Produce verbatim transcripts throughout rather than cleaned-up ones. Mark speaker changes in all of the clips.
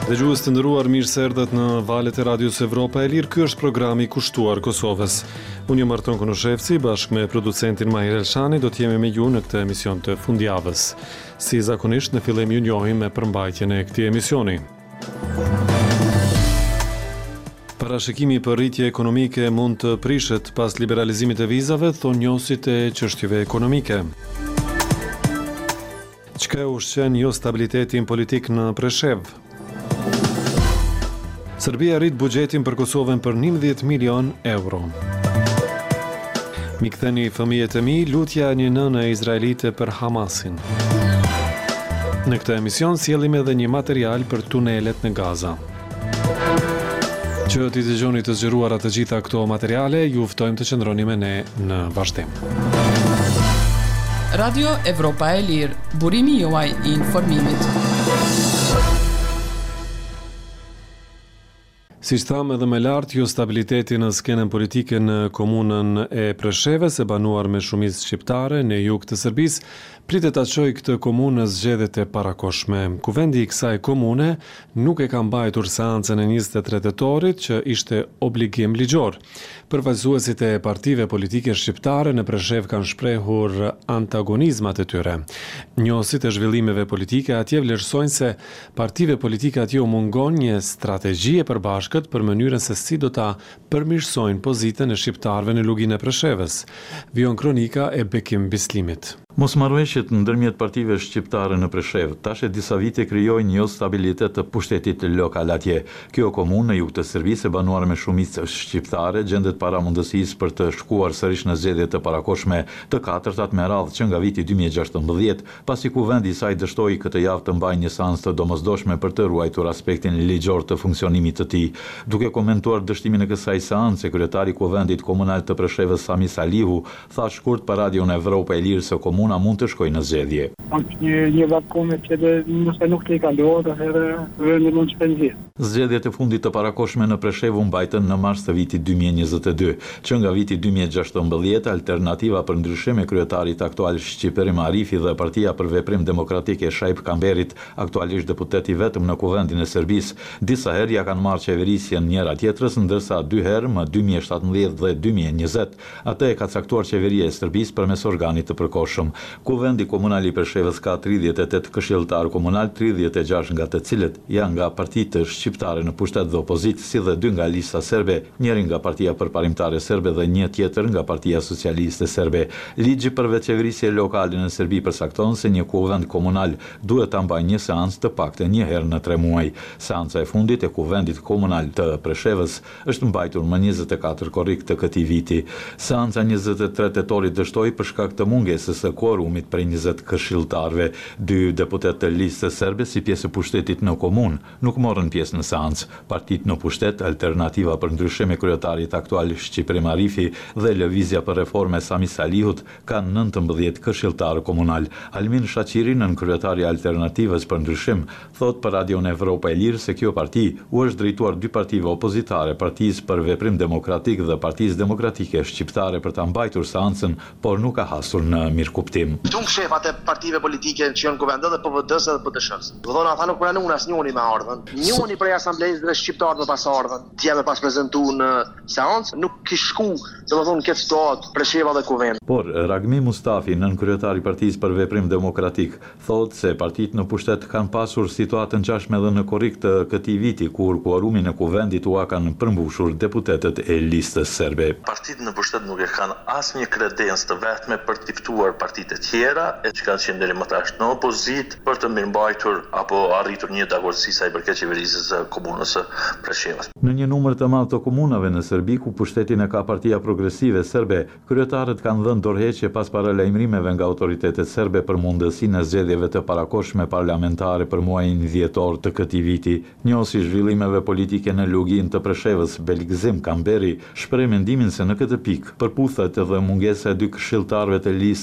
Speaker 1: Dëgjues të nderuar, mirë se erdhët në valët e Radios Evropa e Lirë. Ky është programi i kushtuar Kosovës. Unë jam Arton Konoshevci, bashkë me producentin Mahir Elshani do të jemi me ju në këtë emision të fundjavës. Si zakonisht, në fillim ju njohim me përmbajtjen e këtij emisioni. Parashikimi për rritje ekonomike mund të prishet pas liberalizimit të vizave, thonë njohësit e çështjeve ekonomike. Çka ushqen jo stabilitetin politik në Preshev? Serbia rrit buxhetin për Kosovën për njëmbëdhjetë milion euro. Mi ktheni fëmijët e mi, lutja një nëne izraelite për Hamasin. Në këtë emision sjellim edhe një material për tunelet në Gaza. Që t'i dëgjoni të zgjeruara të gjitha këto materiale, ju ftojmë të qëndroni me ne në vazhdim.
Speaker 2: Radio Evropa e Lirë, burimi juaj i informimit.
Speaker 1: Si që thamë edhe me lartë, jo stabiliteti në skenën politike në komunën e Preshevës, e banuar me shumicë shqiptare në jug të Serbisë, pritet ta çojë këtë komunë në zgjedhjet e parakohshme. Kuvendi i kësaj komune nuk e ka mbajtur seancën e njëzet e tre tetorit, që ishte obligim ligjor. Përfaqësuesit e partive politike shqiptare në Preshev kanë shprehur antagonizmat e tyre. Njohësit e zhvillimeve politike atje vlerësojnë se partive politike atje u mungon një strategji e përbashkët për mënyrën se si do ta përmirësojnë pozitën e shqiptarëve në luginë e Preshevës. Vion kronika e Bekim Bislimit.
Speaker 3: Mosmarrëveshjet ndërmjet partive shqiptare në Preshev tash e disa vite krijojnë një stabilitet të pushtetit lokal atje. Kjo komunë në jug të Serbisë e banuar me shumicë shqiptare gjendet para mundësisë për të shkuar sërish në zgjedhjet të parakohshme të katërtat me radhë që nga viti dy mijë e gjashtëmbëdhjetë, pasi kuvendi i saj dështoi këtë javë të mbajë një seancë të domosdoshme për të ruajtur aspektin ligjor të funksionimit të tij. Duke komentuar dështimin e kësaj seance, kryetari i kuvendit komunal të Preshevës Sami Salihu tha shkurt për Radion Evropa e Lirë se komuna mund të shkojë në zgjedhje.
Speaker 4: Një një vakume që nëse nuk të i kalohet, atëherë vendi mund të shpenzit.
Speaker 3: Zgjedhjet e fundit të parakohshme në Preshev u mbajtën në mars të vitit dy mijë e njëzet e dy, që nga viti dy mijë e gjashtëmbëdhjetë Alternativa për Ndryshim e kryetarit aktual Shqiperim Arifi dhe Partia për Veprim Demokratik e Shaip Kamberit, aktualisht deputet i vetëm në kuvendin e Serbisë, disa herë ja kanë marrë qeverisjen njëra tjetrës, ndërsa dy herë më dy mijë e shtatëmbëdhjetë dhe dy mijë e njëzet, atë e ka caktuar qeveria e Serbisë përmes organit të përkohshëm. Kuvendi komunal i Preshevës ka tridhjetë e tetë këshilltar komunal, tridhjetë e gjashtë nga të cilët janë nga partitë shqiptare në pushtet dhe opozitë, si dhe dy nga lista serbe, njëri nga Partia Përparimtare Serbe dhe një tjetër nga Partia Socialiste Serbe. Ligji për veçeverisje lokale në Serbi përcakton se një kuvend komunal duhet ta mbajë një seancë të paktën një herë në tre muaj. Seanca e fundit e kuvendit komunal të Preshevës është mbajtur më njëzet e katër korrik të këtij viti. Seanca njëzet e tre tetorit dështoi për shkak të mungesës së quorumit prej njëzet këshilltarëve. Dy deputet të listës serbe si pjesë e pushtetit në komunë nuk morën pjesë në seancë. Partitë në pushtet, Alternativa për Ndryshim e kryetarit aktual Shqiperim Arifi dhe Lëvizja për Reforme Sami Salihut kanë nëntëmbëdhjetë këshilltarë komunal. Almin Shaqiri, nën kryetari i Alternativës për Ndryshim, thot për Radion Evropa e Lirë se kjo parti u është drejtuar dy partive opozitare, Partisë për Veprim Demokratik dhe Partisë Demokratike Shqiptare për ta mbajtur seancën, por nuk ka hasur në mirëkuptim.
Speaker 5: Tung shefat e partive politike që janë kuvendë dhe P V D-s dhe P D S-s. Do thonë ata nuk pranuan asnjëri me ardhën. Njëri prej asamblesë dhe shqiptarët me pas ardhën. Ti me pas prezantuar në seancë, nuk kish shku, domethënë këtë situatë Presheva dhe kuvend.
Speaker 3: Por Ragmi Mustafi, nën kryetari i Partisë për Veprim Demokratik, thotë se partitë në pushtet kanë pasur situatën ngjashme edhe në korrik të këtij viti, kur quorumin e kuvendit u kanë përmbushur deputetët e listës serbe.
Speaker 6: Partitë në pushtet nuk e kanë asnjë kredencë të vetme për të ftuar partitë e tjera, e që kanë qenë deri më tash në opozitë për të mirëmbajtur apo arritur një dakordësi sa i përket qeverisjes së komunës së Preshevës.
Speaker 3: Në një numër të madh të komunave në Serbi ku pushtetin e ka Partia Progresive Serbe, kryetarët kanë dhënë dorëheqje pas paralajmërimeve nga autoritetet serbe për mundësinë e zgjedhjeve të parakohshme parlamentare për muajin dhjetor të këtij viti. Njohësi zhvillimeve politike në luginë të Preshevës, Belikzim Kamberi, shpreh mendimin se në këtë pikë përputhet edhe mungesa e dy këshilltarëve të listës serbe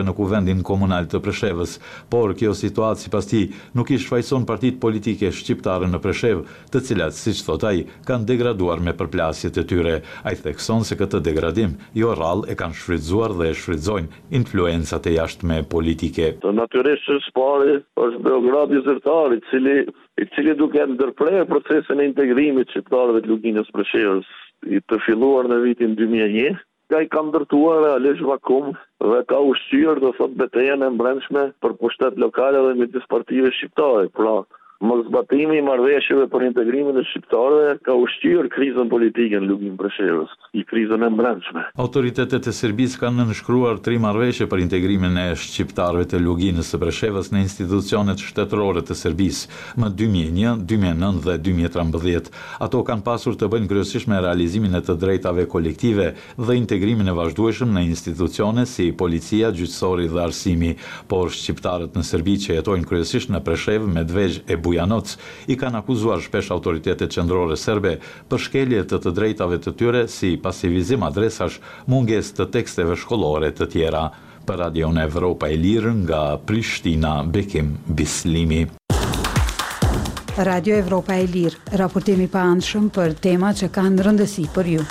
Speaker 3: në Kuvendin Komunal të Preshevës, por kjo situatë sipas tij nuk i shfaqson partitë politike shqiptare në Preshev, të cilat, siç thot ai, kanë degraduar me përplasjet e tyre. Ai thekson se këtë degradim jo rrallë e kanë shfrytzuar dhe e shfrytëzojnë influencat e jashtme politike.
Speaker 7: Natyrisht së pari është Beogradi zyrtar, i cili i cili duke ndërprer procesin e integrimit shqiptarëve të Luginës Preshevës, i të filluar në vitin dy mijë e një, ka i ka ndërtuar realisht vakum dhe ka ushqyer do thot betejën e brendshme për pushtet lokale dhe midis partive shqiptare. Pra, mosbatimi i marrëveshjeve për integrimin e shqiptarëve ka ushqyer krizën politike në Luginë Preshevës, i krizën e brendshme.
Speaker 3: Autoritetet e Serbisë kanë nënshkruar tri marrëveshje për integrimin e shqiptarëve të Luginës së Preshevës në institucionet shtetërore të Serbisë më dy mijë e një, dy mijë e nëntë dhe dy mijë e trembëdhjetë. Ato kanë pasur të bëjnë kryesisht me realizimin e të drejtave kolektive dhe integrimin e vazhdueshëm në institucione si policia, gjyqësori dhe arsimi, por shqiptarët në Serbi që jetojnë kryesisht në Preshevë, Medvezh e Bujanoc i kanë akuzuar shpesh autoritetet qendrore serbe për shkelje të të drejtave të tyre si pasivizim adresash, mungesë të teksteve shkollore të tjera. Për Radion Evropa e Lirë nga Prishtina, Bekim Bislimi.
Speaker 8: Radio Evropa e Lirë, raportimi pa anshëm për tema që kanë rëndësi për ju.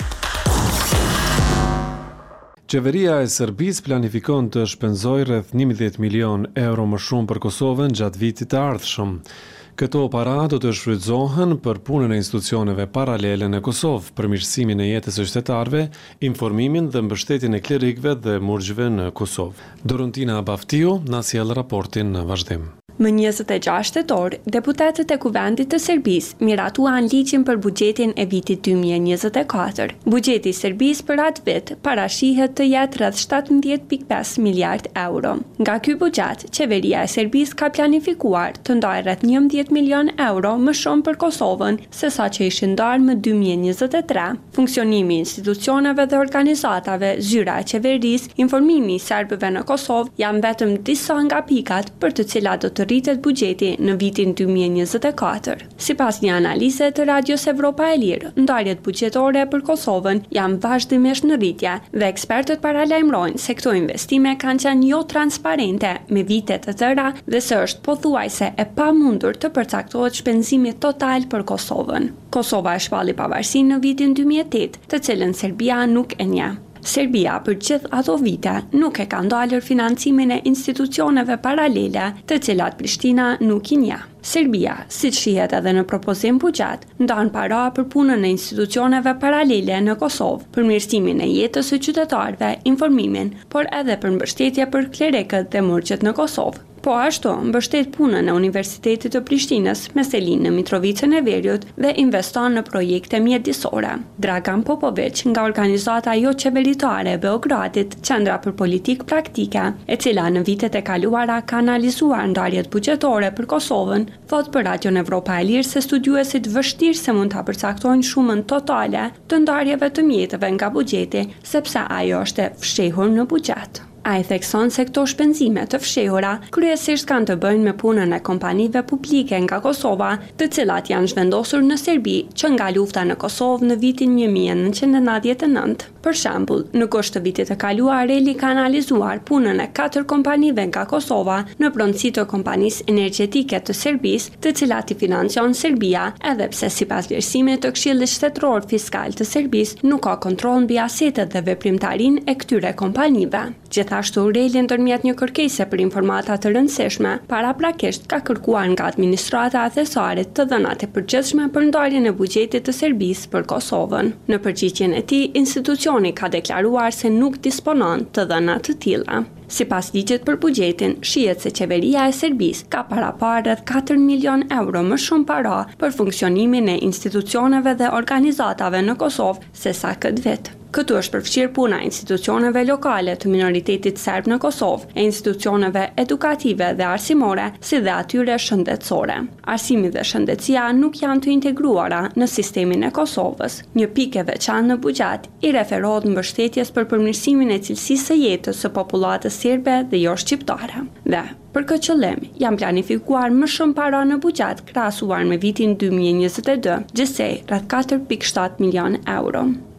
Speaker 1: Qeveria e Serbisë planifikon të shpenzojë rreth njëmbëdhjetë milion euro më shumë për Kosovën gjatë vitit të ardhshëm. Këto para do të shfrytëzohen për punën e institucioneve paralele në Kosovë, përmirësimin e jetës së qytetarëve, informimin dhe mbështetjen e klerikëve dhe murgjve në Kosovë. Dorontina Baftiu na sjell raportin në vazhdim.
Speaker 9: Më njëzet e gjashtë tetor, deputetët e Kuvendit të Serbisë miratuan ligjin për buxhetin e vitit dy mijë e njëzet e katër. Buxheti i Serbisë për atë vit parashihet të jetë rreth shtatëmbëdhjetë pikë pesë miliard euro. Nga ky buxhet, qeveria e Serbisë ka planifikuar të ndajë rreth njëmbëdhjetë milion euro më shumë për Kosovën se sa që ishin ndarë më dy mijë e njëzet e tre. Funksionimi i institucioneve dhe organizatave, zyra e qeverisë, informimi i serbëve në Kosovë janë vetëm disa nga pikat për të cilat do të rritet buxheti në vitin dy mijë e njëzet e katër. Sipas një analize të Radios Evropa e Lirë, ndarjet buxhetore për Kosovën janë vazhdimisht në rritje dhe ekspertët paralajmërojnë se këto investime kanë qenë jo transparente me vite të tëra dhe se është pothuajse e pamundur të përcaktohet shpenzimi total për Kosovën. Kosova e shpalli pavarësinë në vitin dy mijë e tetë, të cilën Serbia nuk e njeh. Serbia për gjithë ato vite nuk e ka ndalur financimin e institucioneve paralele të cilat Prishtina nuk i njeh. Serbia, siç shihet edhe në propozim buxhet, ndan para për punën e institucioneve paralele në Kosovë, përmirësimin e jetës së qytetarëve, informimin, por edhe për mbështetje për klerikët dhe murgjët në Kosovë. Po ashtu, mbështet punën e Universitetit të Prishtinës me selin në Mitrovicën e Veriut dhe investon në projekte mjedisore. Dragan Popović nga organizata jo qeveritare e Beogradit, Qendra për Politikë Praktike, e cila në vitet e kaluara ka analizuar ndarjet buxhetore për Kosovën, thot për Radion Evropa e Lirë se studiuesit vështirë se mund ta përcaktojnë shumën totale të ndarjeve të mjeteve nga buxheti, sepse ajo është e fshehur në buxhet. A i thekson se këto shpenzime të fshehura kryesisht kanë të bëjnë me punën e kompanive publike nga Kosova, të cilat janë zhvendosur në Serbi që nga lufta në Kosovë në vitin një mijë e nëntëqind e nëntëdhjetë e nëntë. Për shembull, në gusht të vitit të kaluar, Reli ka analizuar punën e katër kompanive nga Kosova në pronësi të kompanisë energjetike të Serbisë, të cilat i financion Serbia, edhe pse sipas vlerësimit të Këshillit Shtetëror Fiskal të Serbisë nuk ka kontroll mbi asetet dhe veprimtarinë e këtyre kompanive. Gjithashtu, Reli ndërmjet një kërkese për informata të rëndësishme, paraprakisht ka kërkuar nga administrata thesarit të dhënat e përgjithshme për ndarjen e buxhetit të Serbisë për Kosovën. Në përgjigjen e tij, institucioni ka deklaruar se nuk disponon të dhëna të tilla. Sipas ligjit për buxhetin, shihet se qeveria e Serbisë ka para parë rreth katër milion euro më shumë para për funksionimin e institucioneve dhe organizatave në Kosovë se sa këtë vit. Këtu është përfshirë puna institucioneve lokale të minoritetit serb në Kosovë, e institucioneve edukative dhe arsimore, si dhe atyre shëndetësore. Arsimi dhe shëndetësia nuk janë të integruara në sistemin e Kosovës. Një pikë e veçantë në buxhet i referohet mbështetjes për përmirësimin e cilësisë së jetës së popullatës serbe dhe jo shqiptare. Dhe për këtë qëllim, janë planifikuar më shumë para në buxhet krahasuar me vitin dy mijë e njëzet e dy, gjithsej rreth katër pikë shtatë milion euro.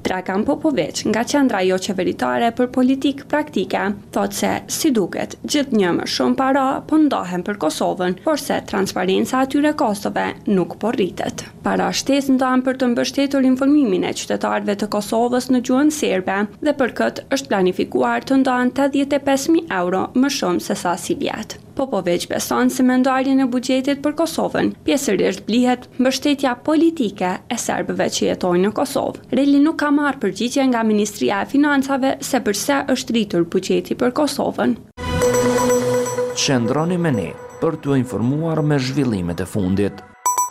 Speaker 9: Dragan Popovic nga Qendra jo qeveritare për politikë praktike thotë se si duket gjithnjë më shumë para po ndahen për Kosovën, por se transparenca atyre kostove nuk po rritet. Para shtesë ndahen për të mbështetur informimin e qytetarëve të Kosovës në gjuhën serbe dhe për këtë është planifikuar të ndahen tetëdhjetë e pesë mijë euro më shumë se sa si vjet. Popovic beson se me ndarjen e buxhetit për Kosovën, pjesërisht blihet mbështetja politike e serbëve që jetojnë në Kosovë. Reli nuk ka marrë përgjigje nga Ministria e Financave se përse është rritur buxheti për Kosovën.
Speaker 10: Qëndroni me ne për t'u informuar me zhvillimet e fundit.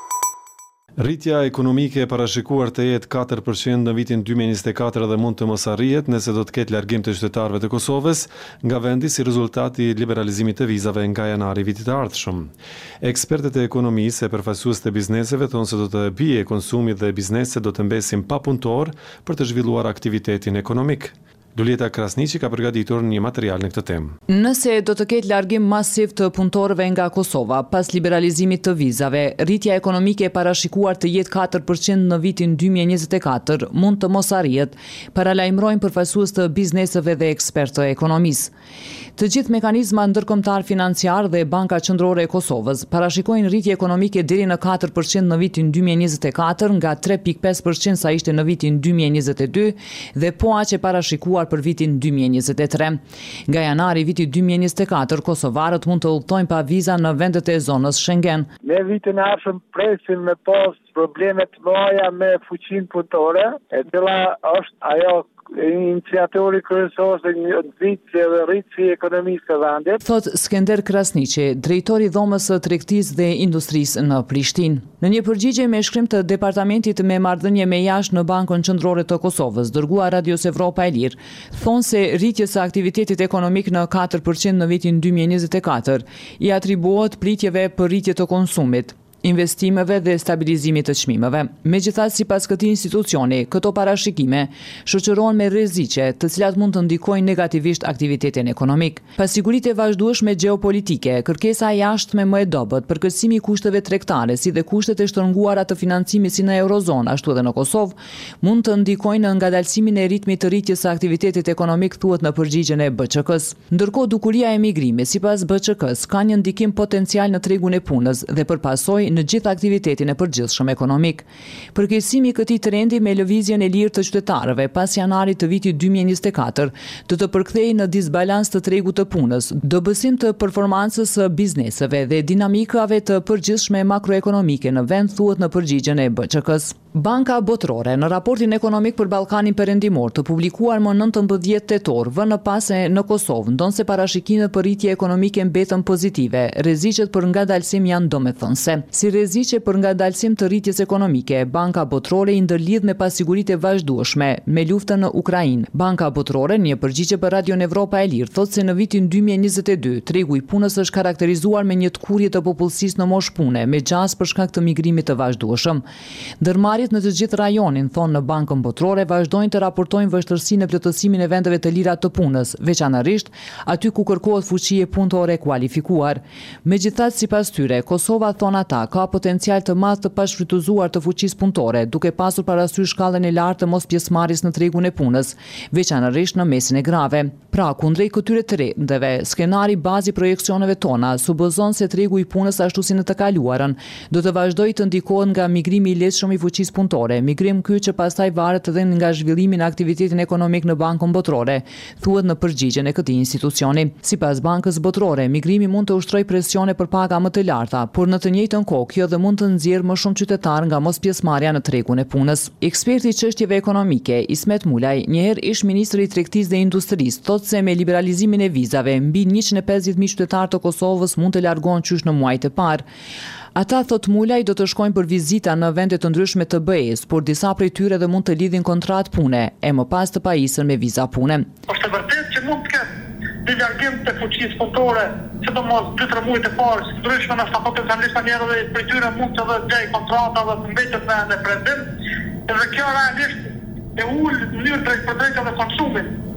Speaker 1: Rritja ekonomike e parashikuar të jetë katër përqind në vitin dy mijë e njëzet e katër dhe mund të mos arrihet nëse do të ketë largim të qytetarëve të Kosovës nga vendi si rezultat i liberalizimit të vizave nga janari vitit të ardhshëm. Ekspertët e ekonomisë e përfaqësues të bizneseve thonë se do të bie konsumi dhe bizneset do të mbesin pa punëtor për të zhvilluar aktivitetin ekonomik. Lulieta Krasniqi ka përgatitur një material në këtë temë.
Speaker 11: Nëse do të ketë largim masiv të punëtorëve nga Kosova pas liberalizimit të vizave, rritja ekonomike e parashikuar të jetë katër përqind në vitin dy mijë e njëzet e katër mund të mos arrihet, paralajmërojnë përfaqësues të bizneseve dhe ekspertë të ekonomisë. Të gjithë mekanizmat ndërkombëtar financiar dhe Banka Qendrore e Kosovës parashikojnë rritje ekonomike deri në katër përqind në vitin dy mijë e njëzet e katër nga tre pikë pesë përqind sa ishte në vitin dy mijë e njëzet e dy dhe po aq e parashikuar për vitin dy mijë e njëzet e tre. Nga janari vitit dy mijë e njëzet e katër, kosovarët mund të udhtojnë pa viza në vendet e zonës Schengen.
Speaker 4: Ne vitin e ardhshëm presim me pas probleme të mëdha me fuqinë punëtore, e cila është ajo iniciatori kryesor të nxitjes dhe rritjes së ekonomisë së vendit.
Speaker 11: Thot Skender Krasniqi, drejtori i dhomës së tregtisë dhe industrisë në Prishtinë. Në një përgjigje me shkrim të departamentit me marrëdhënie me jashtë në Bankën Qendrore të Kosovës, dërguar Radios Evropa e Lirë, thonë se rritja e aktivitetit ekonomik në katër përqind në vitin dy mijë e njëzet e katër i atribuohet pritjeve për rritje të konsumit, investimeve dhe stabilizimit të çmimeve. Megjithatë, sipas këtij institucioni, këto parashikime shoqërohen me rreziqe, të cilat mund të ndikojnë negativisht aktivitetin ekonomik. Pasiguritë e vazhdueshme gjeopolitike, kërkesa e jashtme më e dobët, përkësimi i kushteve tregtare, si dhe kushtet e shtrënguara të financimit si në Eurozonë, ashtu edhe në Kosovë, mund të ndikojnë në ngadalësimin e ritmit të rritjes së aktivitetit ekonomik, thuhet në përgjigjen e B Q K-s. Ndërkohë, dukuria e emigrimit, sipas B Q K-s, ka një ndikim potencial në tregun e punës dhe përpasoj në gjithë aktivitetin e përgjithshëm ekonomik. Përkeqësimi i këtij trendi me lëvizjen e lirë të qytetarëve pas janarit të vitit dy mijë e njëzet e katër do të përkthejë në disbalans të tregut të punës, dobësim të performancës së bizneseve dhe dinamikave të përgjithshme makroekonomike në vend, thuhet në përgjigjen e B Q K-s. Banka Botërore në raportin ekonomik për Ballkanin Perëndimor të publikuar më nëntëmbëdhjetë tetor vënë pas se në Kosovë ndonse parashikimet për rritje ekonomike mbetën pozitive, rreziqet për ngadalësim janë domethënëse. Si rreziqe për ngadalësim të rritjes ekonomike, Banka Botërore i ndërlidh me pasiguritë e vazhdueshme me luftën në Ukrainë. Banka Botërore në një përgjigje për Radion Evropa e Lirë thotë se në vitin dy mijë e njëzet e dy tregu i punës është karakterizuar me një tkurrje të popullsisë në moshë pune, me gjasë për shkak të migrimit të vazhdueshëm. Ndërmarrjet në të gjithë rajonin, thonë në Bankën Botërore, vazhdojnë të raportojnë vështirësi në plotësimin e vendeve të lira të punës, veçanërisht aty ku kërkohet fuqi e punëtore kualifikuar. Megjithatë, sipas tyre, Kosova, thonë ata, ka potencial të madh të pashfrytëzuar të fuqisë punëtore, duke pasur parasysh shkallën e lartë të mos pjesëmarrjes në tregun e punës, veçanërisht në mesin e grave. Pra, kundrejt këtyre trendeve, skenari bazi projeksioneve tona supozon se tregu i punës ashtu si në të kaluarën do të vazhdojë të ndikohet nga migrimi i lehtëshëm i fuqisë punëtore, migrim ky që pastaj varet edhe nga zhvillimi në aktivitetin ekonomik në Bankën Botërore, thuhet në përgjigjen e këtij institucioni. Sipas Bankës Botërore, migrimi mund të ushtrojë presione për paga më të larta, por në të njëjtën kohë kjo dhe mund të nxjerrë më shumë qytetar nga mos pjesëmarrja në tregun e punës. Eksperti i çështjeve ekonomike, Ismet Mulaj, njëherë ish ministri i tregtisë dhe industrisë, thotë se me liberalizimin e vizave, mbi njëqind e pesëdhjetë mijë qytetarë të Kosovës mund të largohen qysh në muajt e parë. Ata, thot Mulaj, do të shkojnë për vizita në vende të ndryshme të B E S, por disa prej tyre dhe mund të lidhin kontratë pune, e më pas të pajisën me viza pune.
Speaker 12: Është vërtet që mund të ketë një largim të fuqisë punëtore, sidomos dy tre muajt e parë, si ndryshme në sa potencialisht njerëz dhe prej tyre mund të gjejë kontrata dhe të mbetet në në prezant, edhe kjo realisht e ul në mënyrë drejt për drejtë dhe konsumit.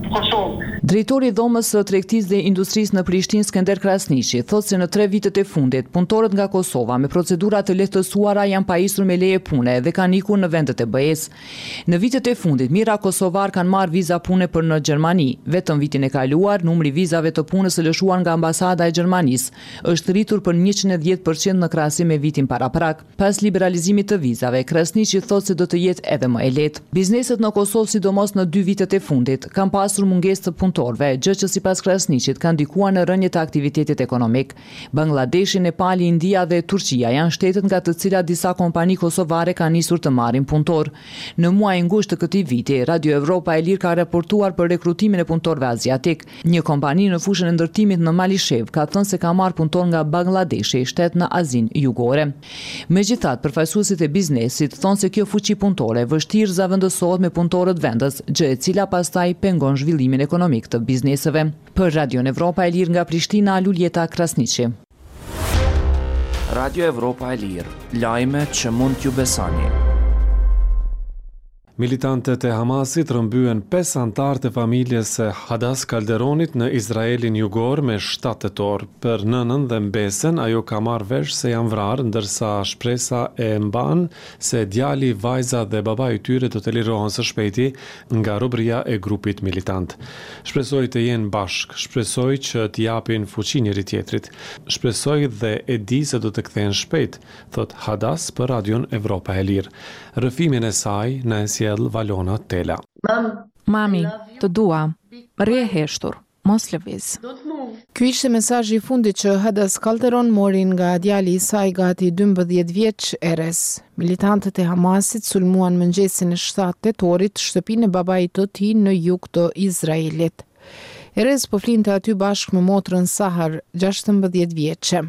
Speaker 12: Kosovë.
Speaker 11: Drejtori i dhomës së tregtisë dhe industrisë në Prishtinë, Skender Krasniqi, thotë se në tre vitet e fundit, punëtorët nga Kosova me procedura të lehtësuara janë pajisur me leje pune dhe kanë ikur në vendet e B E-s. Në vitet e fundit, mijëra kosovar kanë marrë viza pune për në Gjermani. Vetëm vitin e kaluar, numri vizave të punës së lëshuar nga ambasada e Gjermanisë është rritur për njëqind e dhjetë përqind në krahasim me vitin paraprak. Pas liberalizimit të vizave, Krasniqi thotë se do të jetë edhe më e lehtë. Bizneset në Kosovë, sidomos në dy vitet e fundit, kanë pasur mungesë të punëtorëve, gjë që sipas Krasniqit kanë ndikuar në rënje të aktivitetit ekonomik. Bangladeshi, Nepali, India dhe Turqia janë shtetet nga të cilat disa kompani kosovare kanë nisur të marrin punëtor. Në muajin gusht të këtij viti, Radio Evropa e Lirë ka raportuar për rekrutimin e punëtorëve aziatik. Një kompani në fushën e ndërtimit në Malishev ka thënë se ka marrë punëtor nga Bangladeshi, shtet në Azinë Jugore. Megjithatë, përfaqësuesit e biznesit thonë se kjo fuqi punëtore vështirë zavendësohet me punëtorët vendës, gjë e cila pastaj pengon zhvillimin ekonomik të bizneseve. Për Radio Evropa e Lirë nga Prishtina, Luljeta Krasniqi.
Speaker 10: Radio Evropa e Lirë, lajme që mund t'ju besoni.
Speaker 1: Militantët e Hamasit rëmbyen pesë anëtar të familjes së Hadas Kalderonit në Izraelin jugor me shtatë tetor. Për nënën dhe mbesen, ajo ka marrë vesh se janë vrarë, ndërsa shpresa e mban se djali, vajza dhe baba i tyre do të lirohen së shpejti nga robëria e grupit militant. Shpresoj të jenë bashk, shpresoj që t'i japin fuqi njëri tjetrit. Shpresoj dhe e di se do të kthehen shpejt, thot Hadas për Radion Evropa e Lirë. Rëfimin e saj në sjell Valona Tela.
Speaker 13: Mami, të dua, rri e heshtur, mos lëviz.
Speaker 14: Ky ishte mesazhi i fundit që Hadas Kalderon mori nga djali i saj gati dymbëdhjetë vjeç Erez. Militantët e Hamasit sulmuan mëngjesin e shtatë tetorit shtëpinë e babait të tij në jug të Izraelit. Erez po flinte aty bashkë me motrën Sahar, gjashtëmbëdhjetë vjeçe.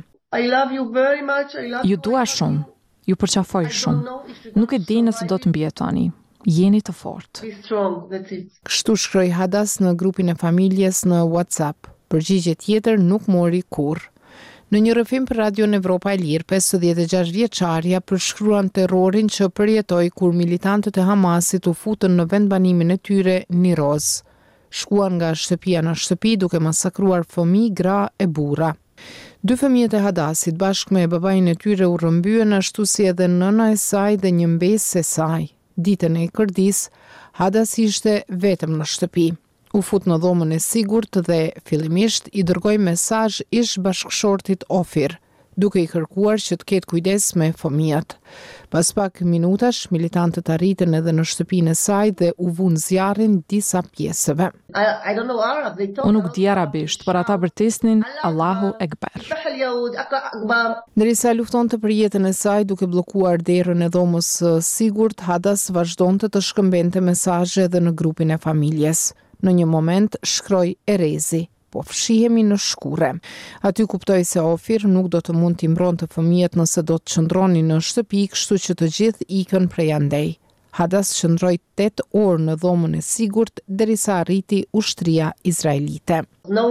Speaker 13: Ju dua shumë. Ju përqafoj shumë. Nuk e di nëse do të mbijetoni. Jeni të fortë.
Speaker 14: Kështu shkroi Hadas në grupin e familjes në WhatsApp. Përgjigje tjetër nuk mori kurrë. Në një rrëfim për Radion Evropa e Lirë, pesëdhjetë e gjashtë vjeçarja përshkruan terrorin që përjetoi kur militantët e Hamasit u futën në vendbanimin e tyre Niroz. Shkuan nga shtëpia në shtëpi duke masakruar fëmijë, gra e burra. Dy fëmijët e Hadasit bashkë me babain e tyre u rrëmbyen, ashtu si edhe nëna e saj dhe një mbesë e saj. Ditën e Kërdis, Hadas ishte vetëm në shtëpi. U fut në dhomën e sigurt dhe fillimisht i dërgoi mesazh ish bashkëshortit Ofir, duke i kërkuar që të ketë kujdes me fëmijët. Pas pak minutash, militantët arritën edhe në shtëpinë e saj dhe u vun zjarrin disa pjesëve.
Speaker 13: Unë nuk di arabisht, por ata bërtisnin Allahu Ekber.
Speaker 14: Ndërsa luftonte për jetën e saj duke bllokuar derën e dhomës së sigurt, Hadas vazhdonte të shkëmbente mesazhe edhe në grupin e familjes. Në një moment shkroi Erezi: po fshihemi në shkure. Aty kuptoi se Ofir nuk do të mund t'i mbronte fëmijët nëse do të qëndronin në shtëpi, kështu që të gjithë ikën prej andej. Hadas qëndroi tetë orë në dhomën e sigurt derisa arriti ushtria izraelite.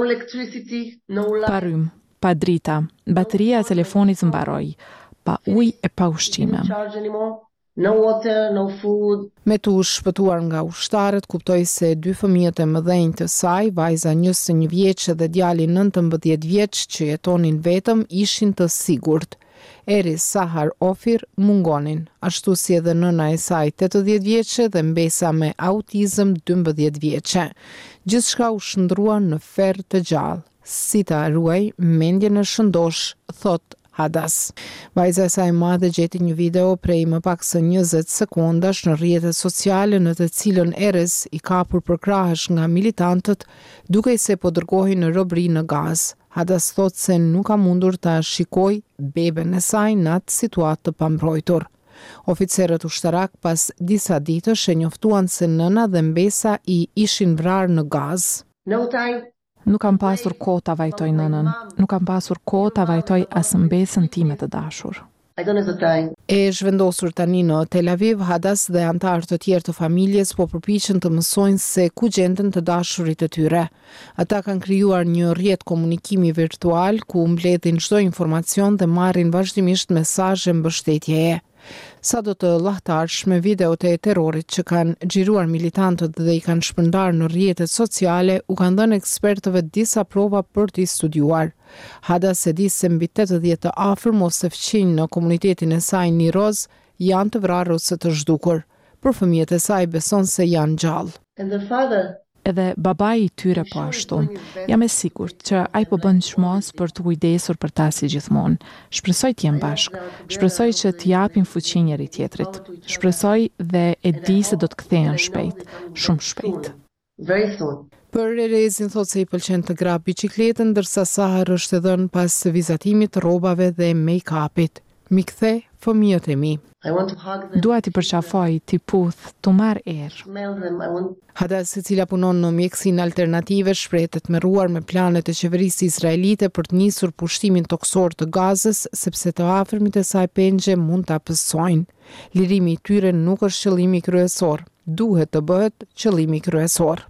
Speaker 13: Pa rrym, pa drita, bateria e telefonit mbaroi, pa ujë e pa ushqime.
Speaker 14: No water, no food. Me të u shpëtuar nga ushtarët, kuptoi se dy fëmijët e mëdhenj të saj, vajza njëzet e një vjeç dhe djali nëntëmbëdhjetë vjeç që jetonin vetëm, ishin të sigurt. Erez, Sahar, Ofir mungonin, ashtu si edhe nëna e saj tetëdhjetë vjeçe dhe mbesa me autizëm dymbëdhjetë vjeçe. Gjithçka u shndrua në ferr të gjallë. Si ta ruaj mendjen e shëndosh, thot Hadas. Vajza e saj e madhe gjeti një video prej më pak se njëzet sekondash në rrjetet sociale në të cilën Erez i kapur përkrahësh nga militantët duke se po dërgohej në robëri në Gaz. Hadas thot se nuk ka mundur ta shikoj beben e saj në atë situatë të pambrojtur. Oficerët ushtarak pas disa ditësh e njoftuan se nëna dhe mbesa i ishin vrarë në Gaz.
Speaker 13: No time. Nuk kam pasur kohë ta vajtoj nënën. Nuk kam pasur kohë ta vajtoj as mbesën time të dashur.
Speaker 14: E zhvendosur tani në Tel Aviv, Hadas dhe antarë të tjerë të familjes po përpiqen të mësojnë se ku gjenden të dashurit të tyre. Ata kanë krijuar një rrjet komunikimi virtual ku mbledhin çdo informacion dhe marrin vazhdimisht mesazhe mbështetjeje. Sa do të llahtarshme videot e terrorit që kanë xhiruar militantët dhe i kanë shpërndarë në rrjetet sociale u kanë dhënë ekspertëve disa prova për t'i studiuar. Hadas e di se mbi tetëdhjetë të afërm ose fqinj në komunitetin e saj Niroz janë të vrarë ose të zhdukur. Për fëmijët e saj beson se janë gjallë.
Speaker 13: Edhe babai i tyre po ashtu. Jam e sigurt që ai po bën çmos për të kujdesur për ta si gjithmonë. Shpresoj të jem bashkë. Shpresoj që të japim fuqi njëri tjetrit. Shpresoj dhe e di se do të kthehen shpejt, shumë shpejt.
Speaker 14: Për Erezin thot se i pëlqen të grab biçikletën, ndërsa Sahar është e dhënë pas vizatimit të rrobave dhe make-upit. Mi kthe fëmijët e mi.
Speaker 13: Dua t'i përqafoj, t'i puth, t'u marr erë.
Speaker 14: Hadas, e cila punon në mjekësinë alternative, shpreh të tmerruar me planet e qeverisë izraelite për të nisur pushtimin toksor të Gazës, sepse të afërmit e saj pengje mund ta pësojnë. Lirimi i tyre nuk është qëllimi kryesor, duhet të bëhet qëllimi kryesor.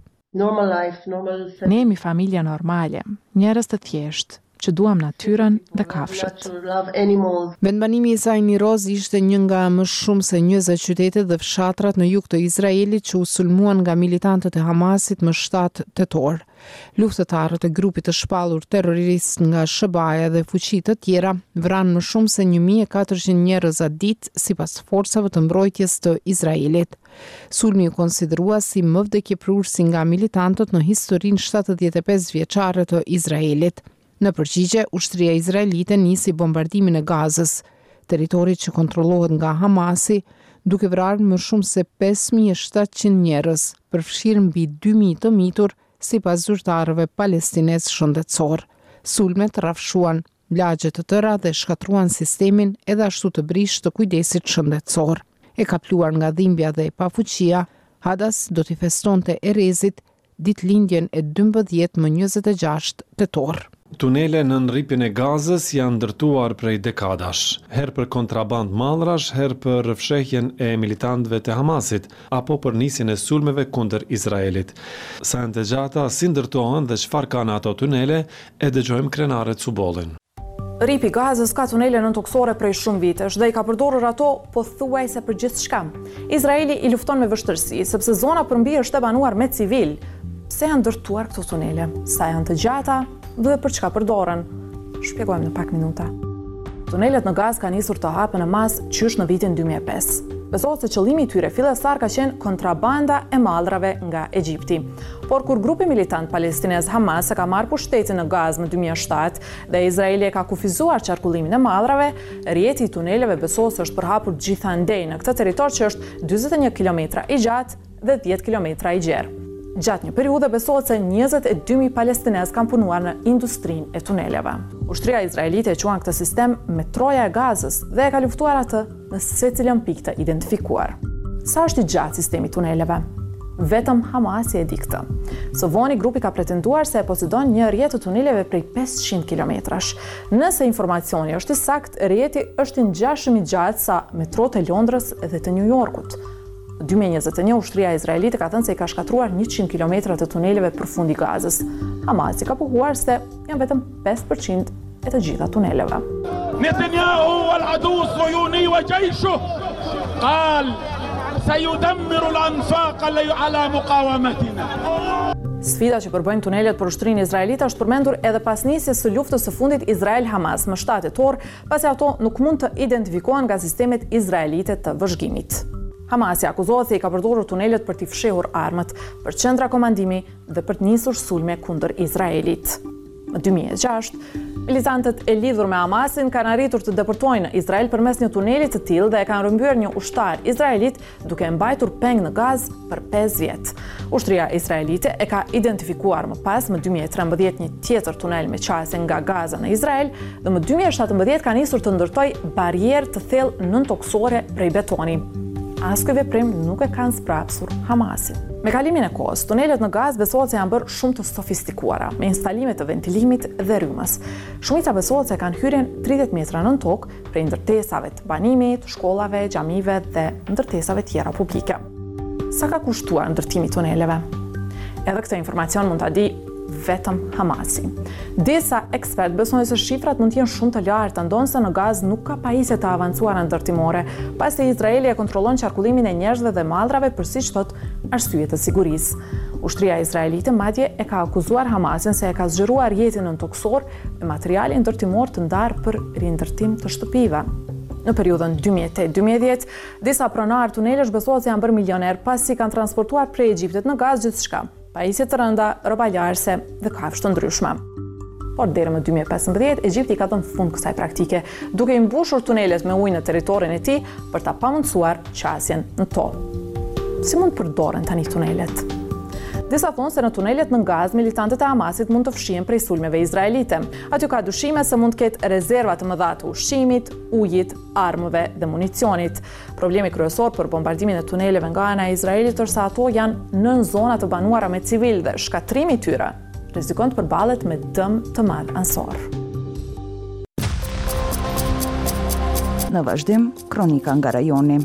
Speaker 13: Ne jemi familja normale, njerëz të thjeshtë, që duam natyrën dhe kafshët.
Speaker 14: Vendbanimi i saj Niroz ishte një nga më shumë se njëzet qytete dhe fshatrat në jug të Izraelit që u sulmuan nga militantët e Hamasit më shtatë tetor. Luftëtarët e grupit të shpallur terrorist nga Sh B A-ja dhe fuqi të tjera vranë më shumë se një mijë e katërqind njerëz atë ditë sipas forcave të mbrojtjes të Izraelit. Sulmi u konsiderua si më vdekjeprurësi nga militantët në historinë shtatëdhjetë e pesë vjeçare të Izraelit. Në përgjigje, ushtria izraelite nisi bombardimin e Gazës, territorit që kontrollohet nga Hamasi, duke vrarë më shumë se pesë mijë e shtatëqind njerëz, përfshirë mbi dy mijë të mitur, sipas zyrtarëve palestinez shëndetësor. Sulmet rrafshuan lagje të tëra dhe shkatruan sistemin edhe ashtu të brish të kujdesit shëndetësor. E kapluar nga dhimbja dhe pafuqia, Hadas do t'i festonte Erezit ditëlindjen e dymbëdhjetë më njëzet e gjashtë tetor.
Speaker 1: Tunele në nripjen e Gazës janë ndërtuar prej dekadash, herë për kontraband mallrash, herë për fshehjen e militantëve të Hamasit, apo për nisjen e sulmeve kundër Izraelit. Sa janë të gjata, si ndërtohen dhe çfarë kanë ato tunele, e dëgjojmë krenaret Subollin.
Speaker 15: Ripi Gazës ka tunele nëntoksore prej shumë vitesh dhe i ka përdorur ato pothuajse për gjithçka. Izraeli i lufton me vështirësi sepse zona përmbi është e banuar me civil. Se janë ndërtuar këto tunele, sa janë të gjata dhe për çka përdoren. Shpjegojmë në pak minuta. Tunelet në Gazë kanë nisur të hapen në masë qysh në vitin dy mijë e pesë. Besohet se qëllimi i tyre fillestar ka qenë kontrabanda e mallrave nga Egjipti. Por kur grupi militant palestinez Hamas e ka marrë pushtetin në Gazë në dy mijë e shtatë dhe Izraeli e ka kufizuar qarkullimin e mallrave, rrjeti i tuneleve besohet se është përhapur gjithandej në këtë territor që është dyzet e një kilometra i gjatë dhe dhjetë kilometra i gjerë. Gjatë një periudhe besohet se njëzet e dy mijë palestinez kanë punuar në industrinë e tuneleve. Ushtria izraelite e quan këtë sistem metroja e Gazës dhe e ka luftuar atë në secilën pikë të identifikuar. Sa është i gjatë sistemi tuneleve? Vetëm Hamasi e di këtë. Së voni grupi ka pretenduar se e posedon një rrjet të tuneleve prej pesëqind kilometrash. Nëse informacioni është i saktë, rrjeti është i ngjashëm i gjatë sa metrot e Londrës dhe të New Yorkut. dy mijë e njëzet e një ushtria izraelite ka thënë se i ka shkatruar njëqind kilometra të tuneleve përfund i Gazës. Hamasi ka pohuar se janë vetëm pesë përqind e të gjitha tuneleve.
Speaker 16: Netanyahu al-adu as-sayuni wa jayshuh qal sayudammiru al-anfaq ala muqawamatina.
Speaker 15: Sfida që përbëjnë tunelet për ushtrinë izraelite është përmendur edhe pas nisjes së luftës së fundit Izrael-Hamas më shtatë tetor, pasi ato nuk mund të identifikohen nga sistemet izraelite të vëzhgimit. Hamasi akuzohet se i ka përdorur tunelet për t'i fshehur armët, për qendra komandimi dhe për të nisur sulme kundër Izraelit. Në dy mijë e gjashtë, militantët e lidhur me Hamasin kanë arritur të depërtojnë Izrael përmes një tuneli të tillë dhe e kanë rrëmbyer një ushtar izraelit duke e mbajtur peng në Gazë për pesë vjet. Ushtria izraelite e ka identifikuar më pas më dy mijë e trembëdhjetë një tjetër tunel me qase nga Gaza në Izrael dhe më dy mijë e shtatëmbëdhjetë ka nisur të ndërtojë barierë të thellë nëntoksore prej betoni. As ky veprim nuk e kanë sprapsur Hamasin. Me kalimin e kohës, tunelet në Gazë besohet se janë bërë shumë të sofistikuara, me instalime të ventilimit dhe rrymës. Shumica besohet se kanë hyrjen tridhjetë metra nën tokë, prej ndërtesave të banimit, shkollave, xhamive dhe ndërtesave tjera publike. Sa ka kushtuar ndërtimi i tuneleve? Edhe këtë informacion mund ta di vetëm Hamasi. Disa ekspert besojnë se shifrat mund të jenë shumë të larta, ndonse në Gazë nuk ka pajisje të avancuara ndërtimore, pasi Izraeli e kontrollon qarkullimin e njerëzve dhe mallrave për siç thot arsye të sigurisë. Ushtria izraelite madje e ka akuzuar Hamasin se e ka zgjeruar jetën nën toksor me materiale ndërtimor të ndarë për rindërtim të shtëpive. Në periudhën dy mijë e tetë dy mijë e dhjetë, disa pronarë tunelesh besohet se janë bërë milioner pasi kanë transportuar prej Egjiptit në Gazë gjithçka, pajisje të rënda, rroba larëse dhe kafshë të ndryshme. Por deri më dy mijë e pesëmbëdhjetë, Egjipti ka dhënë fund kësaj praktike, duke i mbushur tunelet me ujë në territorin e tij për ta pamundsuar qasjen në toll. Si mund përdoren tani tunelet? Disa thonë se në tunelet në Gazë militantët e Hamasit mund të fshihen prej sulmeve izraelite. Aty ka dyshime se mund të ketë rezerva të mëdha të ushqimit, ujit, armëve dhe municionit. Problemi kryesor për bombardimin e tuneleve nga ana e Izraelit është se ato janë nën zona të banuara me civil dhe shkatrimi i tyre rrezikon të përballet me dëm të madh ansor.
Speaker 17: Në vazhdim, kronika nga rajoni.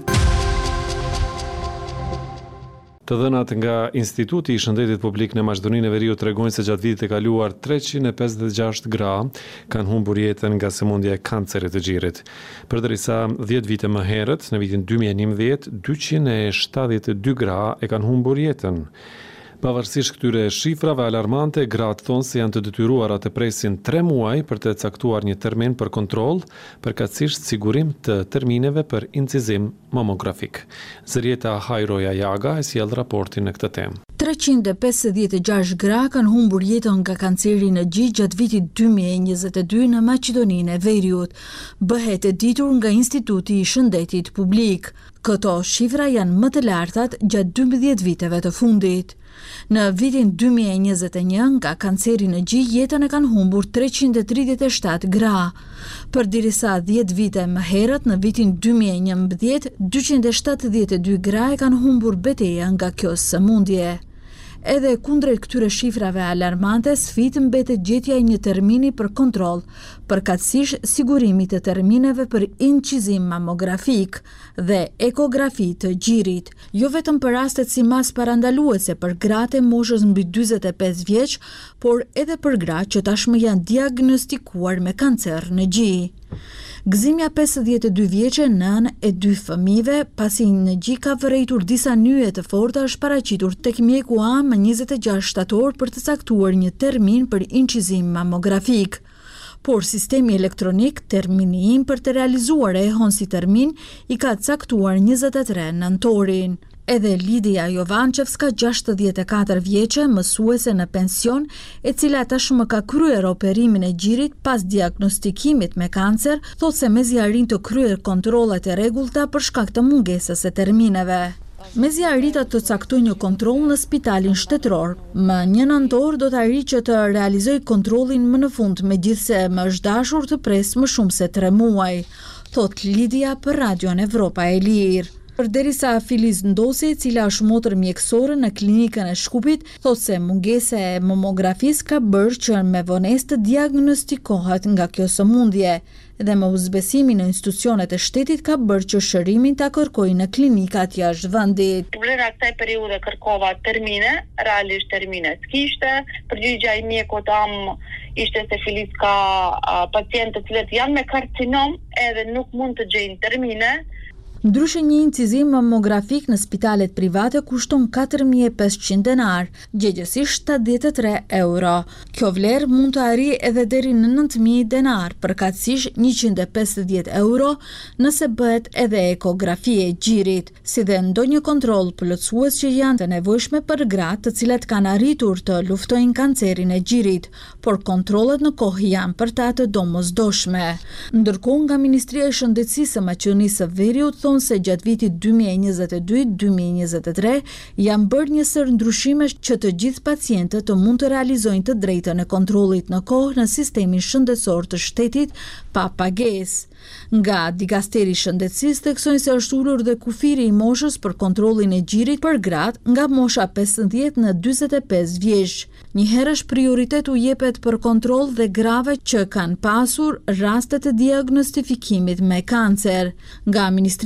Speaker 1: Të dhënat nga Instituti i Shëndetit Publik në Maqedoninë e Veriut tregojnë se gjatë vitit të kaluar treqind e pesëdhjetë e gjashtë gra kanë humbur jetën nga sëmundja e kancerit të gjirit. Përdërisa dhjetë vite më herët, në vitin dy mijë e njëmbëdhjetë, dyqind e shtatëdhjetë e dy gra e kanë humbur jetën. Pavarësisht këtyre shifrave alarmante, gratë thonë se janë të detyruara të presin tre muaj për të caktuar një termin për kontroll, përkatësisht sigurim të termineve për incizim mamografik. Zërieta Hajroja Jaga e sjell raportin në këtë temë.
Speaker 18: treqind e pesëdhjetë e gjashtë gra kanë humbur jetën nga kanceri në gjith gjatë vitit dy mijë e njëzet e dy në Maqedoninë e Veriut, bëhet e ditur nga Instituti i Shëndetit Publik. Këto shifra janë më të lartat gjatë dymbëdhjetë viteve të fundit. Në vitin dy mijë e njëzet e një, nga kanceri në gjith, jetën e kanë humbur treqind e tridhjetë e shtatë gra. Përderisa dhjetë vite më herët, në vitin dy mijë e njëmbëdhjetë, dyqind e shtatëdhjetë e dy gra e kanë humbur betejë nga kjo sëmundje. Edhe kundrejt këtyre shifrave alarmante, sfidë mbetet gjetja e një termini për kontroll, përkatësisht sigurimit të termineve për incizim mamografik dhe ekografi të gjirit, jo vetëm për rastet si mas parandaluese për gratë e moshës mbi dyzet e pesë vjeç, por edhe për gratë që tashmë janë diagnostikuar me kancer në gjih. Gëzimja pesëdhjetë e dy vjeçe, nën e dy fëmijëve, pasi në gjih ka vërejtur disa nyje të forta, është paraqitur tek mjeku A më njëzet e gjashtë shtator për të caktuar një termin për incizim mamografik. Por sistemi elektronik, termini im për të realizuar e hon si termin, i ka caktuar njëzet e tre nëntorin. Edhe Lidia Jovančevska, gjashtëdhjetë e katër vjeçe, mësuese në pension, e cila tashmë ka kryer operimin e gjirit pas diagnostikimit me kancer, thotë se mezi arrin të kryer kontrollet e rregullta për shkak të mungesës së termineve. Mezi arrita të caktoj një kontroll në spitalin shtetëror. Më një nëntor do të arrijë që të realizoj kontrollin më në fund, megjithse më është dashur të pres më shumë se tre muaj, thot Lidia për Radion Evropa e Lirë. Përderisa Filiz Ndosi, e cila është motër mjekësore në klinikën e Shkupit, thotë se mungesa e mamografisë ka bërë që me vonesë të diagnostikohet nga kjo sëmundje dhe me uzbesimin në institucionet e shtetit ka bërë që shërimin ta kërkojë në klinikat jashtë vendit.
Speaker 19: Problema kësaj periudhe kërkova termine, realisht termine s'kishte. Përgjigja i mjekut am ishte se Filiz ka pacientë të cilët janë me karcinom edhe nuk mund të gjejnë termine.
Speaker 18: Ndryshe një incizim mamografik në spitalet private kushton katër mijë e pesëqind denar, gjegjësisht shtatëdhjetë e tre euro. Kjo vlerë mund të arrijë edhe deri në nëntë mijë denar, përkatësisht njëqind e pesëdhjetë euro nëse bëhet edhe ekografi e gjirit, si dhe ndonjë kontroll plotësues që janë të nevojshme për gratë të cilat kanë arritur të luftojnë kancerin e gjirit, por kontrollet në kohë janë për ta të domosdoshme. Ndërkohë nga Ministria e Shëndetësisë së Maqedonisë së Veriut thonë se gjatë vitit dy mijë e njëzet e dy dy mijë e njëzet e tre janë bërë një sër ndryshime që të gjithë pacientët të mund të realizojnë të drejtën e kontrollit në kohë në sistemin shëndetësor të shtetit pa pagesë. Nga Dikasteri i Shëndetësisë theksojnë se është ulur dhe kufiri i moshës për kontrollin e gjirit për gratë nga mosha pesëdhjetë në dyzet e pesë vjeç. Njëherësh prioritet u jepet për kontroll dhe grave që kanë pasur raste të diagnostifikimit me kancer. Nga Ministria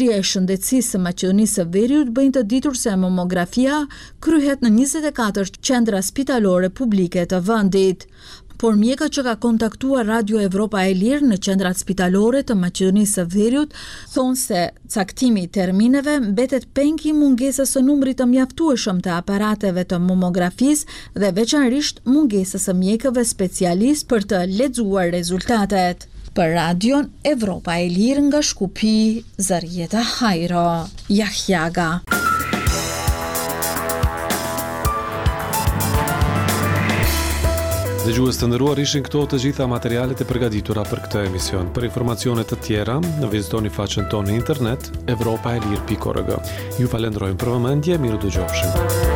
Speaker 18: Ministria e Shëndetësisë së Maqedonisë së Veriut bëjnë të ditur se mamografia kryhet në njëzet e katër qendra spitalore publike të vendit. Por mjekët që ka kontaktuar Radio Evropa e Lirë në qendrat spitalore të Maqedonisë së Veriut thonë se caktimi i termineve mbetet pengi mungesës së numrit të mjaftueshëm të aparateve të mamografisë dhe veçanërisht mungesës së mjekëve specialistë për të lexuar rezultatet. Për Radion Evropa e Lirë nga Shkupi, Zarieta Hajro, Jahjaga.
Speaker 1: Dëgjues të nderuar, ishin këto të gjitha materialet e përgatitura për këtë emision. Për informacione të tjera, vizitoni faqen tonë në internet evropaelir pikë org. Ju falenderojmë për vëmendje, miru dëgjofshim.